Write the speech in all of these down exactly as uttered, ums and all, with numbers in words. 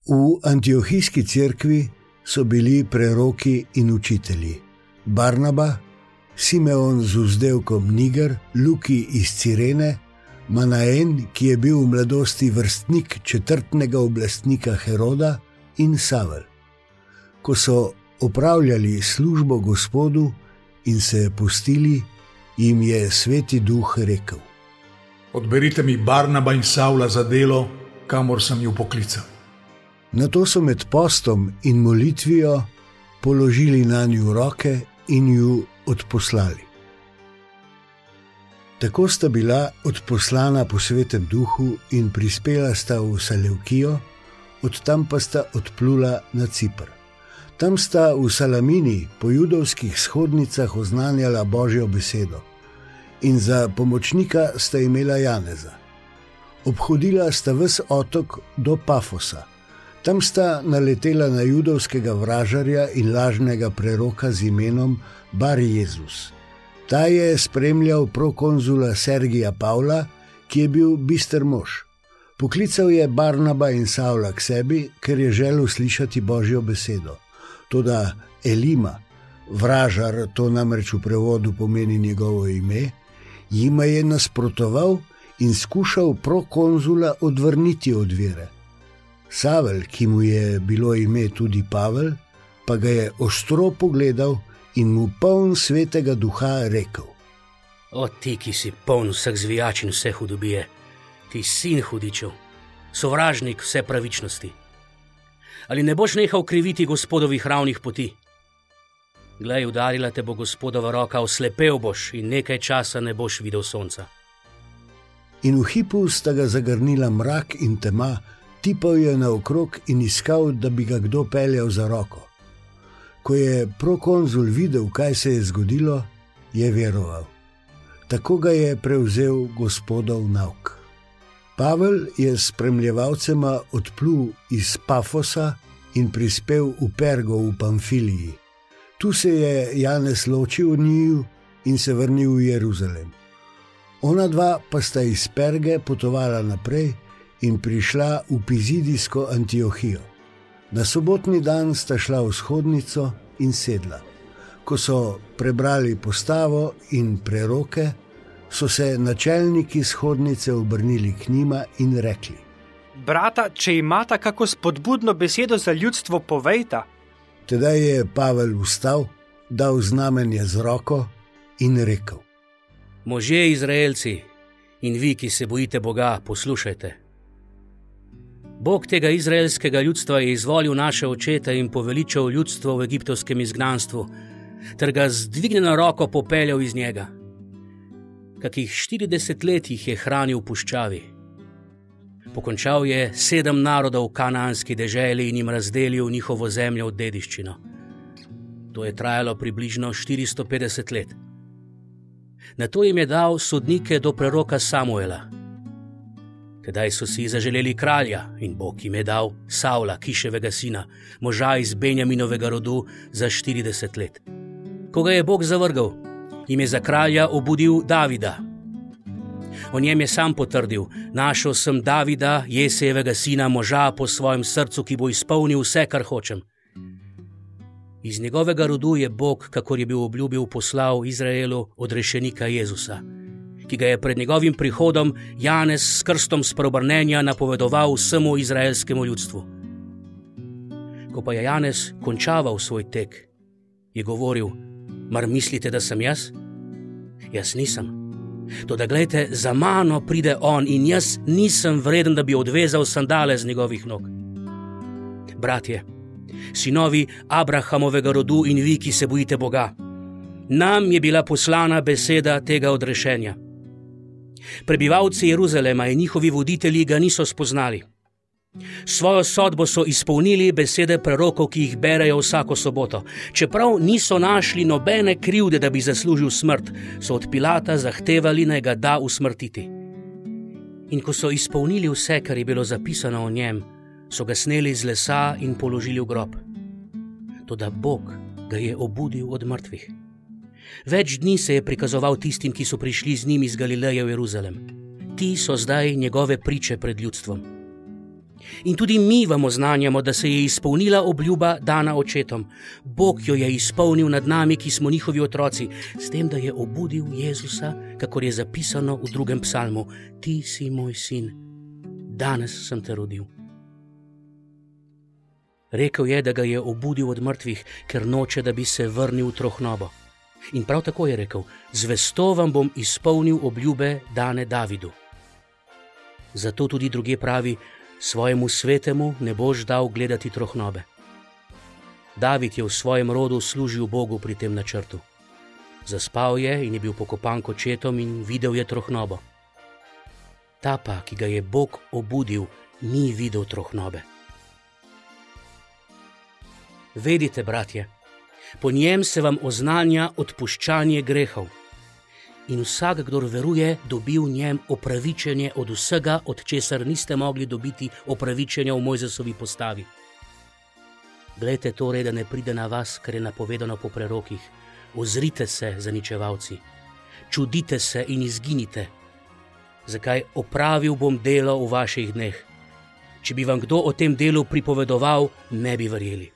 V antiohijski cerkvi so bili preroki in učitelji: Barnaba, Simeon z vzdevkom Niger, Luki iz Cirene, Manaen, ki je bil v mladosti vrstnik četrtnega oblastnika Heroda, in Savel. Ko so opravljali službo Gospodu in se pustili, jim je Sveti Duh rekel: Odberite mi Barnaba in Savla za delo, kamor sem ju poklical. Nato so med postom in molitvijo položili nanju roke in ju odposlali. Tako sta bila odposlana po Svetem Duhu in prispela sta v Selevkijo, od tam pa sta odplula na Ciper. Tam sta v Salamini po judovskih shodnicah oznanjala Božjo besedo in za pomočnika sta imela Janeza. Obhodila sta ves otok do Pafosa. Tam sta naletela na judovskega vražarja in lažnega preroka z imenom Bar Jezus. Ta je spremljal prokonzula Sergija Pavla, ki je bil bister mož. Poklical je Barnaba in Savla k sebi, ker je želel slišati Božjo besedo. Toda Elima, vražar, to namreč v prevodu pomeni njegovo ime, jima je nasprotoval in skušal prokonzula odvrniti od vere. Savel, ki mu je bilo ime tudi Pavel, pa ga je ostro pogledal in mu poln Svetega Duha rekel: O ti, ki si poln vseh zvijač in vse hudobije, ti sin hudičev, sovražnik vse pravičnosti. Ali ne boš nehal kriviti Gospodovih ravnih poti? Glej, udarila te bo Gospodova roka, oslepel boš in nekaj časa ne boš videl sonca. In v hipu sta ga zagrnila mrak in tema, tipal je naokrog in iskal, da bi ga kdo peljal za roko. Ko je prokonzul videl, kaj se je zgodilo, je veroval. Tako ga je prevzel Gospodov nauk. Pavel je s spremljevalcema odplul iz Pafosa in prispel v Pergo v Pamfiliji. Tu se je Janez ločil od njiju in se vrnil v Jeruzalem. Ona dva pa sta iz Perge potovala naprej in prišla v Pizidijsko Antiohijo. Na sobotni dan sta šla v shodnico in sedla. Ko so prebrali postavo in preroke, so se načelniki shodnice obrnili k njima in rekli: Brata, če imata kako spodbudno besedo za ljudstvo, povejta. Tedaj je Pavel vstal, dal znamenje z roko in rekel: Možje Izraelci in vi, ki se bojite Boga, poslušajte. Bog tega izraelskega ljudstva je izvolil naše očete in poveličal ljudstvo v egiptovskem izgnanstvu, ter ga z dvignjeno roko popeljal iz njega. Kakih štirideset let jih je hranil v puščavi. Pokončal je sedem narodov v kanaanski deželi in jim razdelil njihovo zemljo v dediščino. To je trajalo približno štiristo petdeset let. Nato jim je dal sodnike do preroka Samuela. Tedaj so si zaželeli kralja in Bog jim je dal Savla, Kiševega sina, moža iz Benjaminovega rodu, za štirideset let. Ko ga je Bog zavrgal, jim je za kralja obudil Davida. O njem je sam potrdil: Našel sem Davida, Jesejevega sina, moža po svojem srcu, ki bo izpolnil vse, kar hočem. Iz njegovega rodu je Bog, kakor je bil obljubil, poslal Izraelu odrešenika Jezusa, ki ga je pred njegovim prihodom Janez s krstom spreobrnenja napovedoval vsemu izraelskemu ljudstvu. Ko pa je Janez končaval svoj tek, je govoril: Mar mislite, da sem jaz? Jaz nisem. Toda glejte, za mano pride on in jaz nisem vreden, da bi odvezal sandale z njegovih nog. Bratje, sinovi Abrahamovega rodu in vi, ki se bojite Boga, nam je bila poslana beseda tega odrešenja. Prebivalci Jeruzalema in njihovi voditelji ga niso spoznali. Svojo sodbo so izpolnili besede prerokov, ki jih berejo vsako soboto. Čeprav niso našli nobene krivde, da bi zaslužil smrt, so od Pilata zahtevali, naj ga da usmrtiti. In ko so izpolnili vse, kar je bilo zapisano o njem, so ga sneli z lesa in položili v grob. Toda Bog ga je obudil od mrtvih. Več dni se je prikazoval tistim, ki so prišli z njim iz Galileje v Jeruzalem. Ti so zdaj njegove priče pred ljudstvom. In tudi mi vam oznanjamo, da se je izpolnila obljuba dana očetom. Bog jo je izpolnil nad nami, ki smo njihovi otroci, s tem, da je obudil Jezusa, kakor je zapisano v drugem psalmu: Ti si moj sin, danes sem te rodil. Rekel je, da ga je obudil od mrtvih, ker noče, da bi se vrnil v trohnobo. In prav tako je rekel: Zvesto vam bom izpolnil obljube dane Davidu. Zato tudi druge pravi: Svojemu svetemu ne boš dal gledati trohnobe. David je v svojem rodu služil Bogu pri tem načrtu. Zaspal je in je bil pokopan k očetom in videl je trohnobo. Ta pa, ki ga je Bog obudil, ni videl trohnobe. Vedite, bratje, po njem se vam oznanja odpuščanje grehov. In vsak, kdor veruje, dobi v njem opravičenje od vsega, od česar niste mogli dobiti opravičenja v Mojzesovi postavi. Glejte torej, da ne pride na vas, kar je napovedano po prerokih. Ozrite se, zaničevalci, čudite se in izginite. Zakaj? Opravil bom delo v vaših dneh. Če bi vam kdo o tem delu pripovedoval, ne bi verjeli.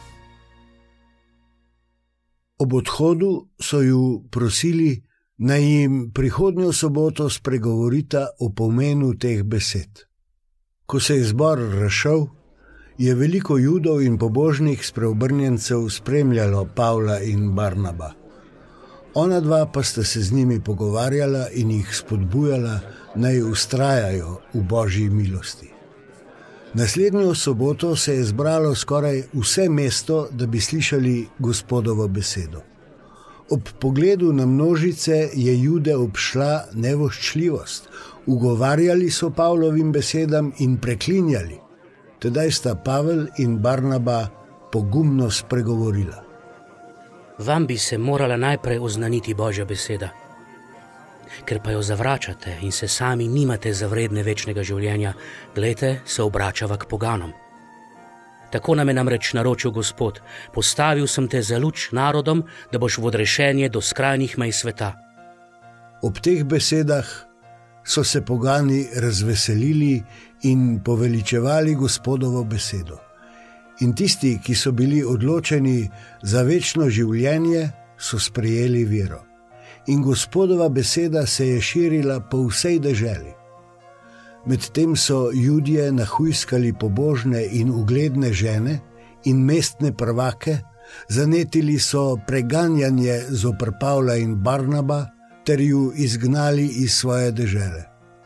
Ob odhodu so ju prosili, naj jim prihodnjo soboto spregovorita o pomenu teh besed. Ko se je zbor razšel, je veliko Judov in pobožnih spreobrnjencev spremljalo Pavla in Barnaba. Ona dva pa sta se z njimi pogovarjala in jih spodbujala, naj vztrajajo v Božji milosti. Naslednjo soboto se je zbralo skoraj vse mesto, da bi slišali Gospodovo besedo. Ob pogledu na množice je Jude obšla nevoščljivost. Ugovarjali so Pavlovim besedam in preklinjali. Tedaj sta Pavel in Barnaba pogumno spregovorila. Vam bi se morala najprej oznaniti Božja beseda. Ker pa jo zavračate in se sami nimate za vredne večnega življenja, glejte, se obračava k poganom. Tako nam je namreč naročil Gospod: Postavil sem te za luč narodom, da boš v odrešenje do skrajnih mej sveta. Ob teh besedah so se pogani razveselili in poveličevali Gospodovo besedo. In tisti, ki so bili odločeni za večno življenje, so sprejeli vero. In Gospodova beseda se je širila po vsej deželi. Medtem so Judje nahujskali pobožne in ugledne žene in mestne prvake, zanetili so preganjanje zoper Pavla in Barnaba ter ju izgnali iz svoje dežele.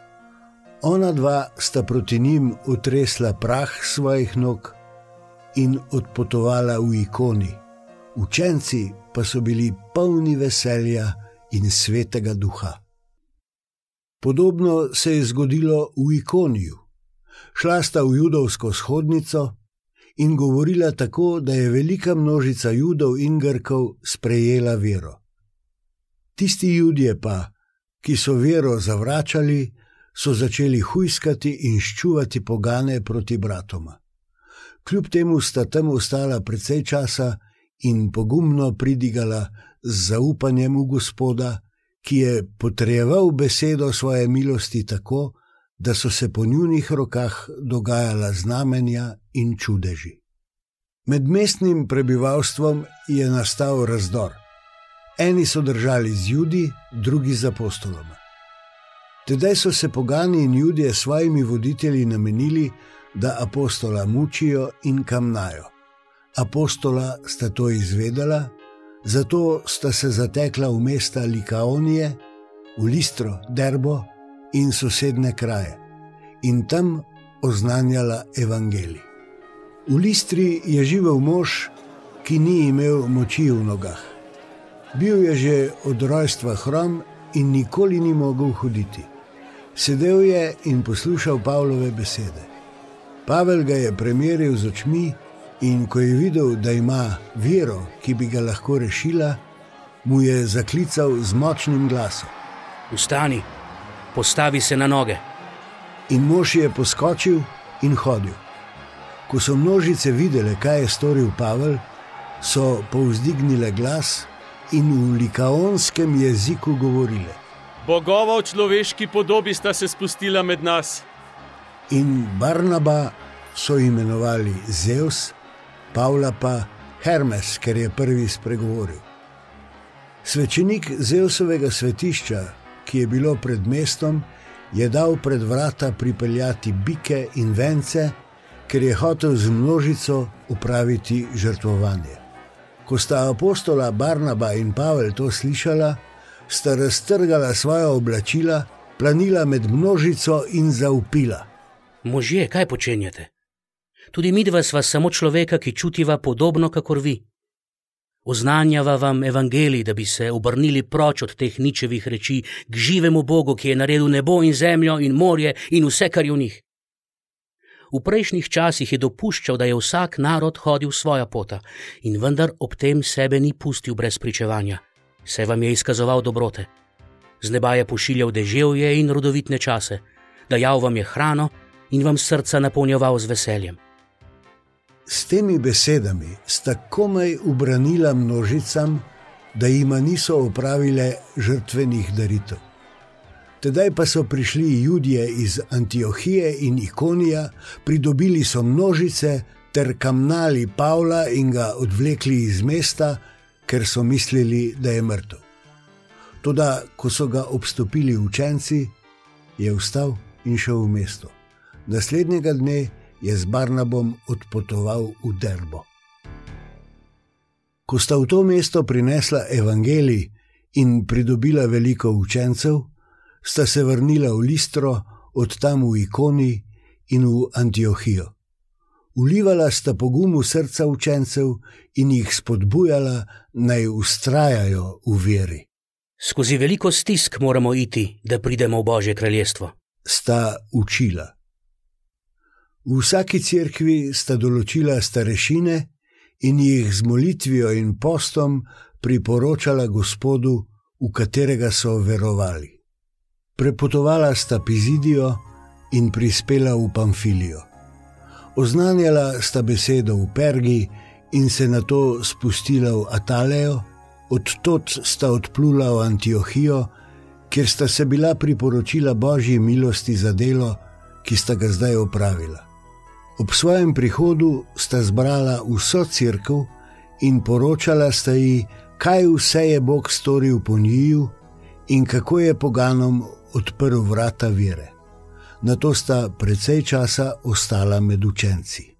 Ona dva sta proti njim utresla prah svojih nog in odpotovala v Ikoni. Učenci pa so bili polni veselja in svetega duha. Podobno se je zgodilo v Ikoniju. Šla sta v judovsko shodnico in govorila tako, da je velika množica Judov in Grkov sprejela vero. Tisti Judje pa, ki so vero zavračali, so začeli hujskati in ščuvati pogane proti bratoma. Kljub temu sta tam ostala precej časa in pogumno pridigala z zaupanjem v Gospoda, ki je potrjeval besedo svoje milosti tako, da so se po njunih rokah dogajala znamenja in čudeži. Med mestnim prebivalstvom je nastal razdor. Eni so držali z Judi, drugi z apostoloma. Tedaj so se pogani in Judje svojimi voditelji namenili, da apostola mučijo in kamnajo. Apostola sta to izvedela, zato sta se zatekla v mesta Likaonije, v Listro, Derbo in sosedne kraje in tam oznanjala evangelij. V Listri je živel mož, ki ni imel moči v nogah. Bil je že od rojstva hrom in nikoli ni mogel hoditi. Sedel je in poslušal Pavlove besede. Pavel ga je premeril z očmi in ko je videl, da ima vero, ki bi ga lahko rešila, mu je zaklical z močnim glasom: Vstani, postavi se na noge. In mož je poskočil in hodil. Ko so množice videle, kaj je storil Pavel, so povzdignile glas in v likaonskem jeziku govorile: Bogova v človeški podobi sta se spustila med nas. in Barnaba so imenovali Zeus, Pavla pa Hermes, ker je prvi spregovoril. Svečenik Zeusovega svetišča, ki je bilo pred mestom, je dal pred vrata pripeljati bike in vence, ker je hotel z množico upraviti žrtvovanje. Ko sta apostola Barnaba in Pavel to slišala, sta raztrgala svoja oblačila, planila med množico in zavpila: Možje, kaj počenjate? Tudi midva sva samo človeka, ki čutiva podobno kakor vi. Oznanjava vam evangelij, da bi se obrnili proč od teh ničevih reči k živemu Bogu, ki je naredil nebo in zemljo in morje in vse, kar je v njih. V prejšnjih časih je dopuščal, da je vsak narod hodil svoja pota in vendar ob tem sebe ni pustil brez pričevanja. Se vam je izkazoval dobrote. Z neba je pošiljal deževje in rodovitne čase, dajal vam je hrano in vam srca napolnjeval z veseljem. S temi besedami sta komaj ubranila množicam, da jima niso opravile žrtvenih daritev. Tedaj pa so prišli Judje iz Antiohije in Ikonija, pridobili so množice ter kamnali Pavla in ga odvlekli iz mesta, ker so mislili, da je mrtev. Toda, ko so ga obstopili učenci, je vstal in šel v mesto. Naslednjega dne je z Barnabom odpotoval v Derbo. Ko sta v to mesto prinesla evangelij in pridobila veliko učencev, sta se vrnila v Listro, od tam v Ikoni in v Antiohijo. Vlivala sta pogum v srca učencev in jih spodbujala, naj vztrajajo v veri. Skozi veliko stisk moramo iti, da pridemo v Božje kraljestvo. Sta učila. V vsaki cerkvi sta določila starešine in jih z molitvijo in postom priporočala Gospodu, v katerega so verovali. Prepotovala sta Pizidijo in prispela v Pamfilijo. Oznanjala sta besedo v Pergi in se nato spustila v Atalejo, odtod sta odplula v Antiohijo, kjer sta se bila priporočila Božji milosti za delo, ki sta ga zdaj opravila. Ob svojem prihodu sta zbrala vso cerkev in poročala sta ji, kaj vse je Bog storil po njiju in kako je poganom odprl vrata vere. Nato sta precej časa ostala med učenci.